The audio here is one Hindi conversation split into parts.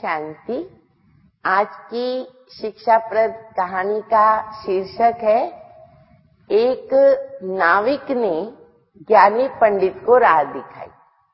शांति। आज की शिक्षाप्रद कहानी का शीर्षक है एक नाविक ने ज्ञानी पंडित को राह दिखाई।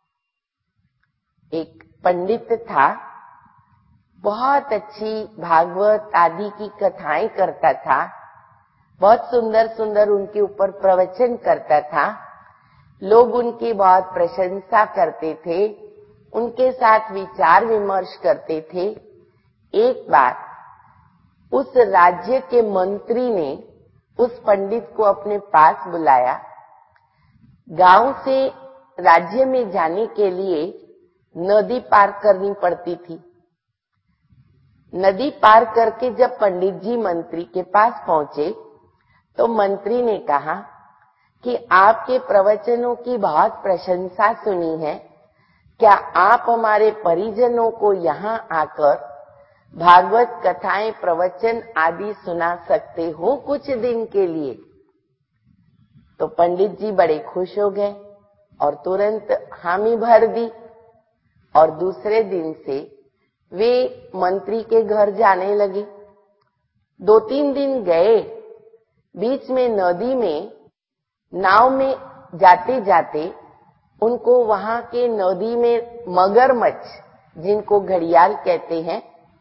एक पंडित था, बहुत अच्छी भागवत आदि की कथाएं करता था, बहुत सुंदर सुंदर उनके ऊपर प्रवचन करता था। लोग उनकी बहुत प्रशंसा करते थे, उनके साथ विचार विमर्श करते थे। एक बार उस राज्य के मंत्री ने उस पंडित को अपने पास बुलाया। गांव से राज्य में जाने के लिए नदी पार करनी पड़ती थी। नदी पार करके जब पंडित जी मंत्री के पास पहुंचे तो मंत्री ने कहा कि आपके प्रवचनों की बहुत प्रशंसा सुनी है, क्या आप हमारे परिजनों को यहाँ आकर भागवत कथाएं प्रवचन आदि सुना सकते हो कुछ दिन के लिए? तो पंडित जी बड़े खुश हो गए और तुरंत हामी भर दी और दूसरे दिन से वे मंत्री के घर जाने लगे। 2-3 दिन गए, बीच में नदी में नाव में जाते जाते उनको वहां के नदी में मगरमच्छ, जिनको घड़ियाल कहते हैं,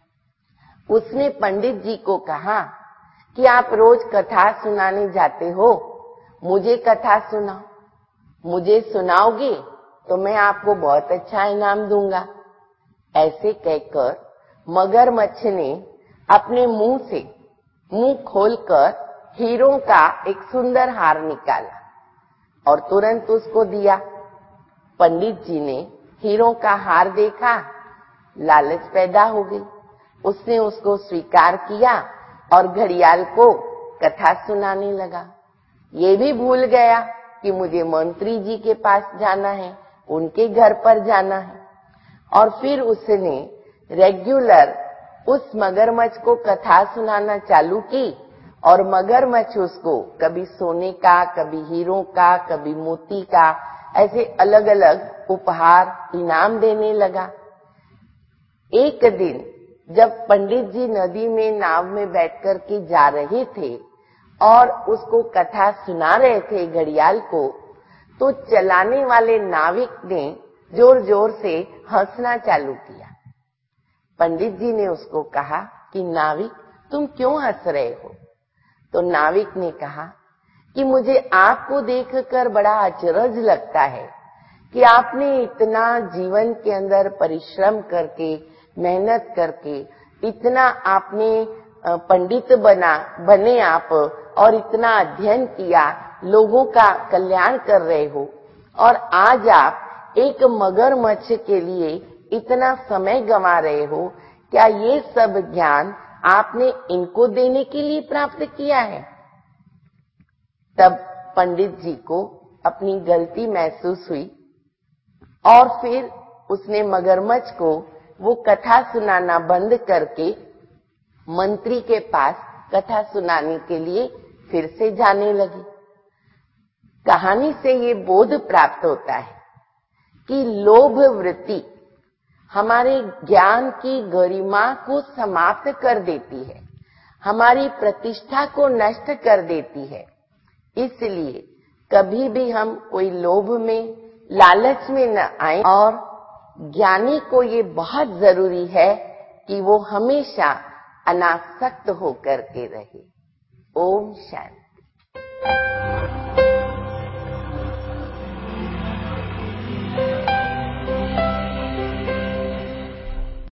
उसने पंडित जी को कहा कि आप रोज कथा सुनाने जाते हो, मुझे कथा सुनाओ, मुझे सुनाओगे तो मैं आपको बहुत अच्छा इनाम दूंगा। ऐसे कहकर मगरमच्छ ने अपने मुंह से मुंह खोलकर हीरों का एक सुंदर हार निकाला और तुरंत उसको दिया। पंडित जी ने हीरों का हार देखा, लालच पैदा हो गई। उसने उसको स्वीकार किया और घड़ियाल को कथा सुनाने लगा। ये भी भूल गया कि मुझे मंत्री जी के पास जाना है, उनके घर पर जाना है। और फिर उसने रेगुलर उस मगरमच्छ को कथा सुनाना चालू की और मगरमच्छ उसको कभी सोने का, कभी हीरों का, कभी मोती का, ऐसे अलग अलग उपहार इनाम देने लगा। एक दिन जब पंडित जी नदी में नाव में बैठकर के जा रहे थे और उसको कथा सुना रहे थे घड़ियाल को, तो चलाने वाले नाविक ने जोर जोर से हंसना चालू किया। पंडित जी ने उसको कहा कि नाविक, तुम क्यों हंस रहे हो? तो नाविक ने कहा कि मुझे आपको देखकर बड़ा अचरज लगता है कि आपने इतना जीवन के अंदर परिश्रम करके, मेहनत करके, इतना आपने पंडित बने आप और इतना अध्ययन किया, लोगों का कल्याण कर रहे हो, और आज आप एक मगरमच्छ के लिए इतना समय गंवा रहे हो। क्या ये सब ज्ञान आपने इनको देने के लिए प्राप्त किया है? तब पंडित जी को अपनी गलती महसूस हुई और फिर उसने मगरमच्छ को वो कथा सुनाना बंद करके मंत्री के पास कथा सुनाने के लिए फिर से जाने लगी। कहानी से ये बोध प्राप्त होता है कि लोभ वृत्ति हमारे ज्ञान की गरिमा को समाप्त कर देती है, हमारी प्रतिष्ठा को नष्ट कर देती है। इसलिए कभी भी हम कोई लोभ में, लालच में न आए, और ज्ञानी को ये बहुत जरूरी है कि वो हमेशा अनासक्त होकर के रहे। ओम शांति।